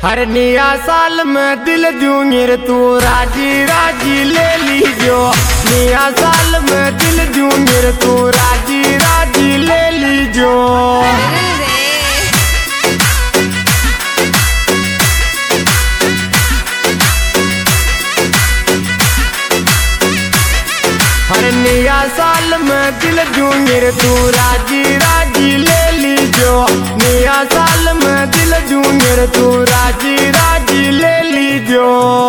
हर नया साल में दिल दूंगी रे तू राजी राजी ले लीजो। नया साल में दिल दूंगी रे तू राजी राजी ले लीजो। हर नया साल में दिल दूंगी रे तू राजी राजी ले लीजो। नया साल में दिल दूंगी रे तू राजी राजी ले लीजो।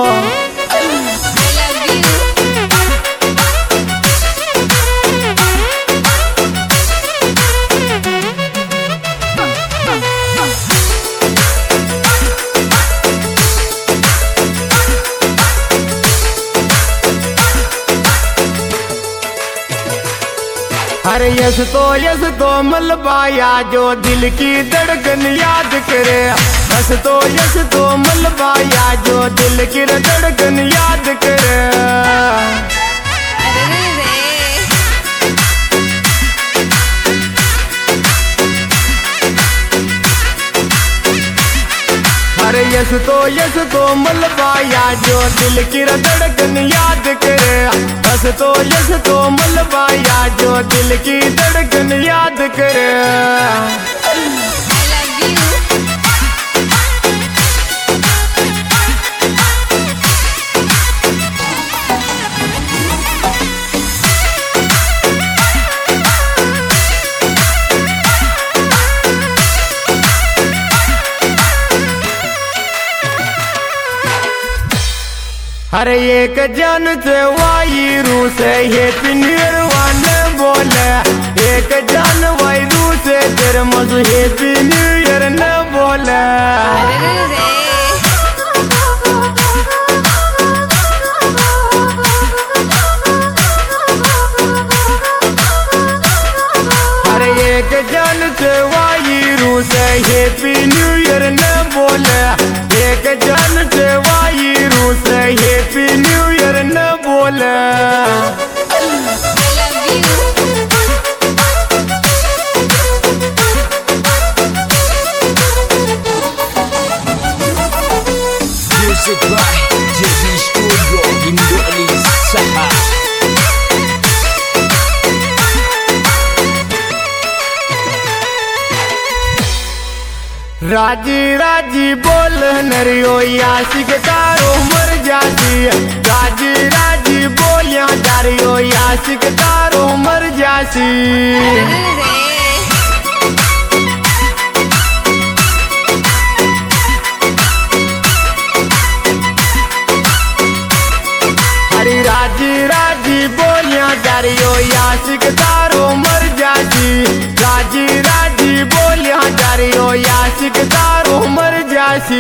अरे यस तो मलबाया जो दिल की धड़कन याद करे। यस तो मलबाया जो दिल की धड़कन याद करे। अरे यस तो मलबाया जो दिल की धड़कन याद करे। यस तो मलबाया जो दिल की धड़कन याद करे। अरे एक जन से वायरू से हैप्पी न्यू ईयर वाले बोले। एक जन वायरू से तेरे मजू हैप्पी न्यू ईयर न बोले। अरे एक जन से वायरू से हैप्पी न्यू ईयर न बोले। एक जन से वायरू से हैप्पी न्यू ईयर न बोले। Music by JB Studio Indo Alisa. राजी राजी बोल नरियो यासिक तारो मर जाती। राजी राजी बोलिया तारियो यासिक तारो मर जाती। हरी राजी राजी बोलिया तारियो यासिक तारो मर जाती। राजी राजी बोलिया तारियो यासिक तारो मर जाती।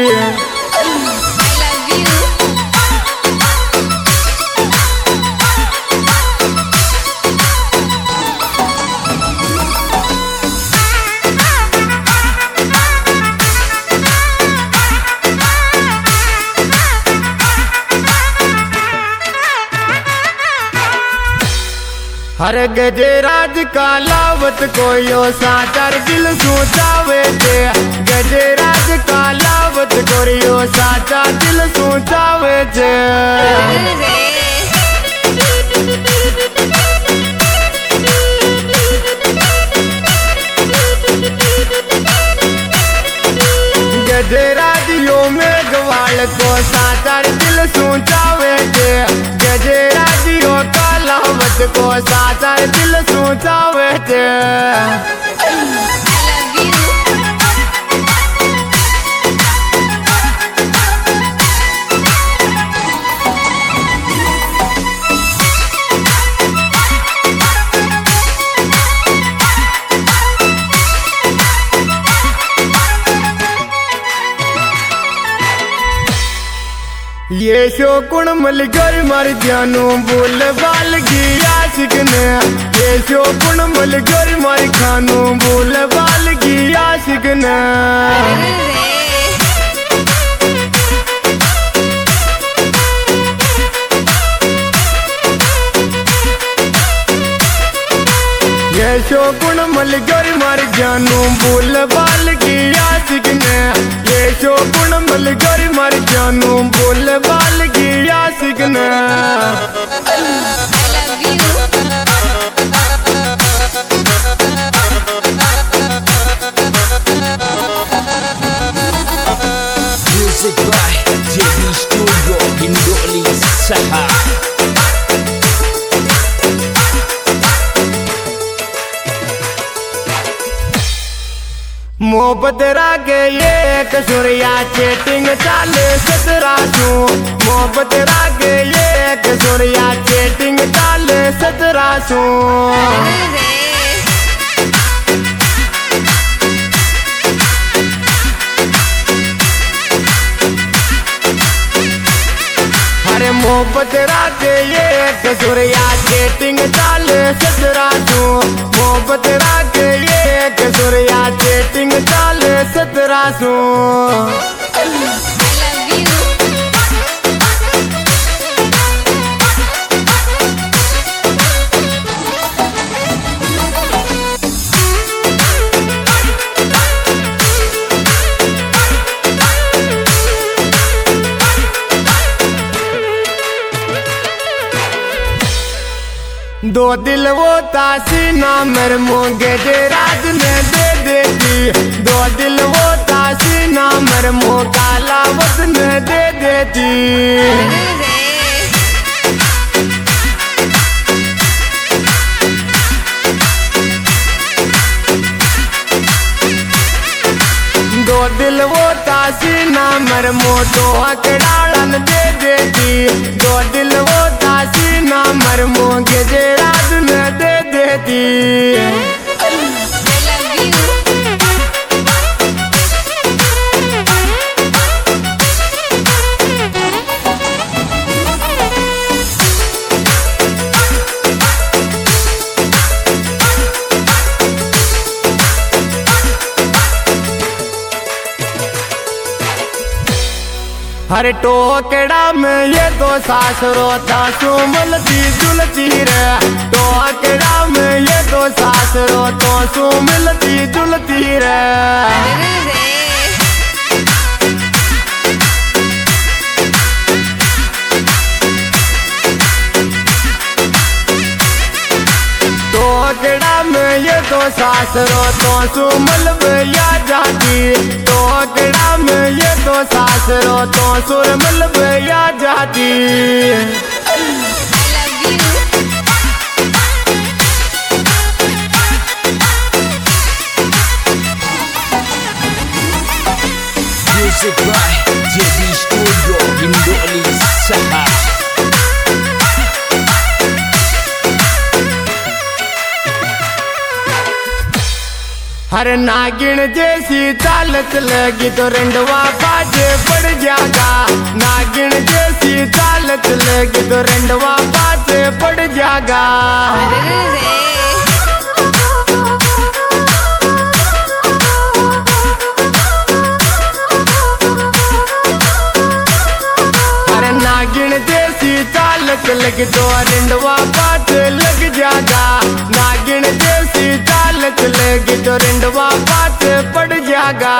हर गजराज का लावत कोयो साचार दिल सोचावे थे। गजराज का लावत कोयो साचा दिल सोचावे थे। गजराजियो में गवाल को साचार दिल सोचावे थे। गजराजियो का लावत को साचार दिल सोचावे थे। ये शोकुण मलगर मर जानू बोल बाल की आशिक ने। ये शोकुण मलगर मर खानू बोल बाल की आशिक ने। ये शोकुण मलगर मर जानू बोल बाल की आशिक ने। ये ऐसो गुण मिल गई मर जानू बोल बाल गिया सिगना Music by JB Studio Indoli Saha. मोहब्बत रागे ये कसूरिया चेटिंग चाले सतरा सू मोहब्बत रागे ये कसूरिया चेटिंग चाले सतरा सू अरे मोहब्बत रागे ये कसूरिया चेटिंग चाले सतरा सू मोहब्बत रागे ये कसूरिया चेटिंग चाले सतरा सू दो दिल वो तासी ना मेरे मोंगे जे राज ने दे देती दो दिल वो तासी ना मेरे मोह काला वतन दे देती दो दिल वो तासी ना मेरे मोह तो अकड़ाड़न दे देती दो दिल वो तासी ना मेरे मोह के जे राज ने दे देती हर टोकड़ा में ये दो सासरो तासू मिलती जुलती रे टोकड़ा में ये दो सासरो तासू मिलती जुलती रे टोकड़ा में ये दो सासरो तासू मिलब या जाती टोकड़ा में ये दो सासरो तो सुर मिलब या जाती Music by JB Studio Indoli Saha. हर नागिन जैसी चालत लगी तो रंडवा बाजे पड़ जाएगा नागिन जैसी चालत लगी तो रंडवा बाजे पड़ जाएगा हर नागिन जैसी चालत लगी तो रंडवा बाजे लग जाएगा नागिन जैसी चालत लगी तो रंडवा बात पड़ जाएगा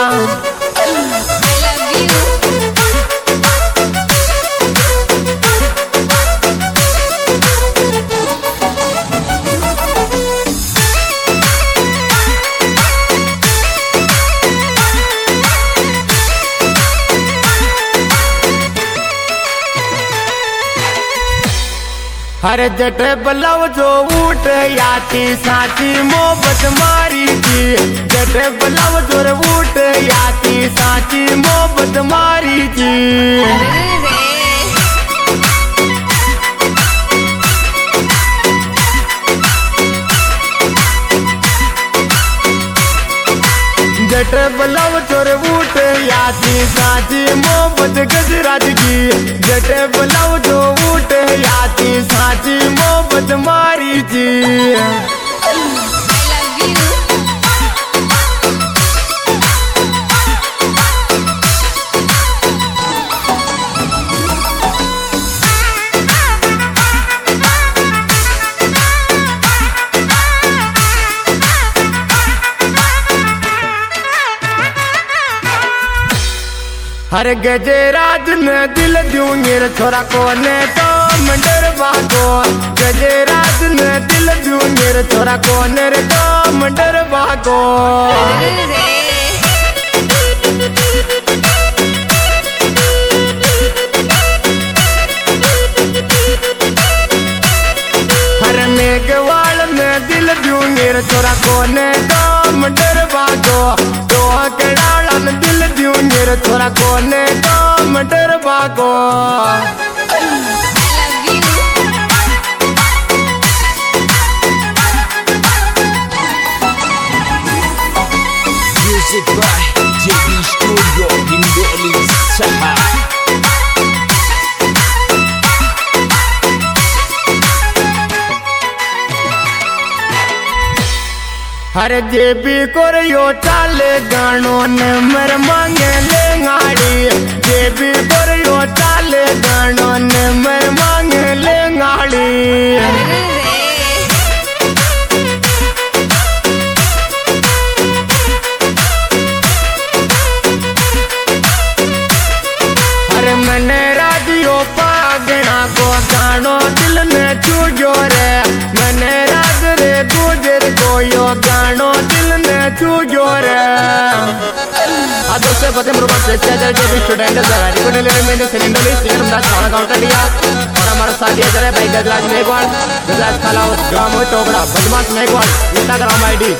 हर जट बलव जो ऊट याती साची मोहब्बत मारी थी जट बलव जो ऊट याती साची मोहब्बत मारी थी जट बलव चोर ऊट याती साची मोहब्बत गजराज की जट बलव जो ऊट याती साची मोहब्बत मारी थी हर गजराज ने दिल दूं मेरे छोरा कोने तो मंडर बागो गजराज ने दिल दूं मेरे छोरा कोने रे तो मंडर बागो हर मेघवाल में दिल दूं मेरे छोरा कोने तो मंडर बागो तो कड़ाला में दिल दूं मेरे छोरा कोने तो मंडर बागो Music by JB Studio Hindolis Sahab. हर जेबी कोरियो चाले गानो ने मर मांगे ले गाड़ी जेबी कोरियो चाले गानो ने मर मांगे ले गाड़ी हर मने राजियो पागना को गानो दिल में छूजो रे मने राज रे गुजर को यो गानो दिल में छूजो रे दोस्तों पते मेरे पास जो भी स्टूडेंट है सर को ले में सिलेंडर लिस्ट हम दास खाना काउंटर लिया और हमारा साथ ये जरा भाई गजराज मेघवाल गजराज खाला गांव टोकरा बदमाश मेघवाल इंस्टाग्राम आईडी